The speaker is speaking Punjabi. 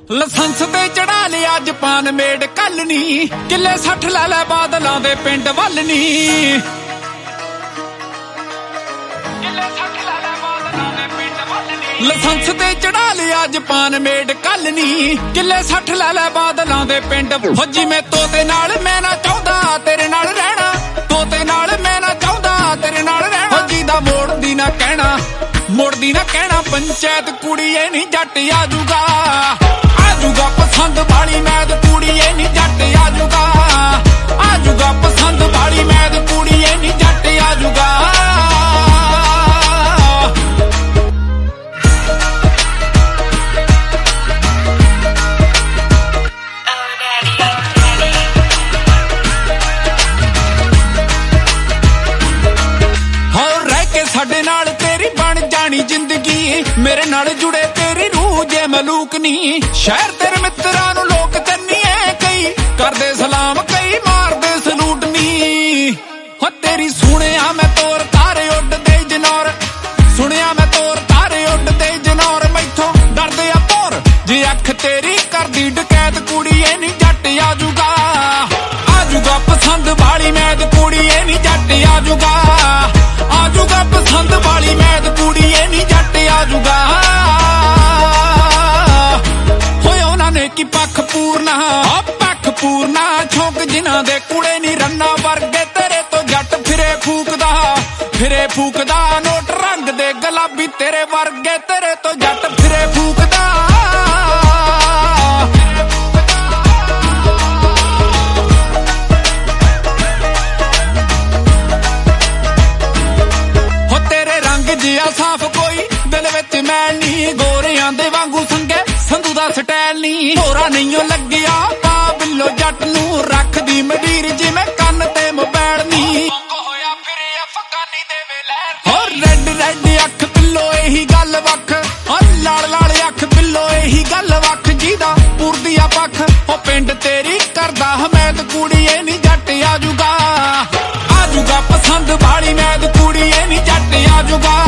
ਲਾਇਸੈਂਸ ਤੇ ਚੜਾ ਲਿਆ ਜਪਾਨ ਮੇਡ ਕੱਲ ਨੀ ਕਿੱਲੇ 60 ਲੈ ਲੈ ਬਾਦਲਾਂ ਦੇ ਪਿੰਡ ਵੱਲ ਨੀ ਲਾਇਸੈਂਸ ਤੇ ਚੜਾ ਲਿਆ ਜਪਾਨ ਮੇਡ ਕੱਲ ਨੀ ਕਿੱਲੇ 60 ਲੈ ਲੈ ਬਾਦਲਾਂ ਦੇ ਪਿੰਡ ਫੌਜੀ ਮੈਂ ਤੋਤੇ ਨਾਲ ਮੈਂ ਨਾ ਚਾਹੁੰਦਾ ਤੇਰੇ ਨਾਲ ਰਹਿਣਾ ਤੋਤੇ ਨਾਲ ਮੈਂ ਨਾ ਚਾਹੁੰਦਾ ਤੇਰੇ ਨਾਲ ਰਹਿਣਾ ਫੌਜੀ ਦਾ ਮੋੜਦੀ ਨਾ ਕਹਿਣਾ ਪੰਚਾਇਤ ਕੁੜੀਏ ਨੀ ਜੱਟ ਆਜੂਗਾ ਪਸੰਦ ਵਾਲੀ ਮੈਦ ਕੁੜੀਏ ਨੀ ਜੱਟ ਆਜੂਗਾ ਪਸੰਦ ਵਾਲੀ ਮੈਦ ਕੁੜੀਏ ਨੀ ਜੱਟ ਆਜੂਗਾ ਸਾਡੇ ਨਾਲ ਤੇਰੀ ਬਣ ਜਾਣੀ ਜ਼ਿੰਦਗੀ ਮੇਰੇ ਨਾਲ ਜੁੜੇ ਤੇਰੀ ਰੂਹ ਜੇ ਮਲੂਕ ਨੀ ਸ਼ਹਿਰ ਤੇਰੇ ਮਿੱਤਰਾਂ ਨੂੰ ਲੋਕ ਚੰਨੀਏ ਕਈ ਕਰਦੇ ਸਲਾਮ ਕਈ ਮਾਰਦੇ ਸਲੂਟ ਨੀ ਹੋ ਤੇਰੀ ਸੁਣਿਆ ਮੈਂ ਤੋਰ ਤਾਰੇ ਉੱਡਦੇ ਜਨੌਰ ਸੁਣਿਆ ਮੈਂ ਤੋਰ ਤਾਰੇ ਉੱਡਦੇ ਜਨੌਰ ਮੈਥੋਂ ਡਰਦੇ ਆ ਭੌਰ ਜੇ ਅੱਖ ਤੇਰੀ ਕਰਦੀ ਡਕੈਤ ਕੁੜੀਏ ਨੀ ਜੱਟ ਆਜੂਗਾ ਪਸੰਦ ਵਾਲੀ ਮੈਦ ਕੁੜੀਏ ਨੀ ਜੱਟ ਆਜੂਗਾ ਪਸੰਦ ਵਾਲੀ ਮੈਦ ਕੁੜੀਏ ਨੀ ਜੱਟ ਆਜੂਗਾ ਹੋਏ ਉਹਨਾਂ ਨੇ ਕੀ ਪੱਖ ਪੂਰਨਾ ਛੋਕ ਜਿਨ੍ਹਾਂ ਦੇ ਕੁੜੇ ਨੀ ਰੰਨਾ ਵਰਗੇ ਤੇਰੇ ਤੋਂ ਜੱਟ ਫਿਰੇ ਫੂਕਦਾ ਨੋਟ ਰੰਗ ਦੇ ਗੁਲਾਬੀ ਤੇਰੇ ਵਰਗੇ ਤੇਰੇ ਤੋਂ ਜੱਟ ਫਿਰੇ ਫੂਕਦਾ ਜਿਆ ਸਾਫ ਕੋਈ ਦਿਲ ਵਿੱਚ ਮੈਲ ਨੀ ਗੋਰਿਆਂ ਦੇ ਵਾਂਗੂ ਸੰਧੂ ਦਾ ਸਟਾਈਲ ਨੀ ਹੋਰਾ ਨਹੀਂਓ ਲੱਗਿਆ ਪਾ ਬਿੱਲੋ ਜੱਟ ਨੂੰ ਰੱਖਦੀ ਮਡੀਰ ਜਿਵੇਂ ਕੰਨ ਤੇ ਮੋਬਾਈਲ ਨੀ ਹੋਇਆ ਫਿਰੇ ਅਫਗਾਨੀ ਦੇ ਵੇ ਲਹਿਰ ਰੈਡ ਅੱਖ ਬਿੱਲੋ ਇਹੀ ਗੱਲ ਵੱਖ ਲਾਲ ਅੱਖ ਬਿੱਲੋ ਇਹੀ ਗੱਲ ਵੱਖ ਜਿਹਦਾ ਪੁਰਦੀ ਆ ਪੱਖ ਉਹ ਪਿੰਡ ਤੇਰੀ ਕਰਦਾ ਹਮੈਦ ਕੁੜੀਏ ਨੀ ਜੱਟ ਆਜੂਗਾ ਪਸੰਦ ਵਾਲੀ ਮੈਦ ਕੁੜੀਏ ਨੀ ਜੱਟ ਆਜੂਗਾ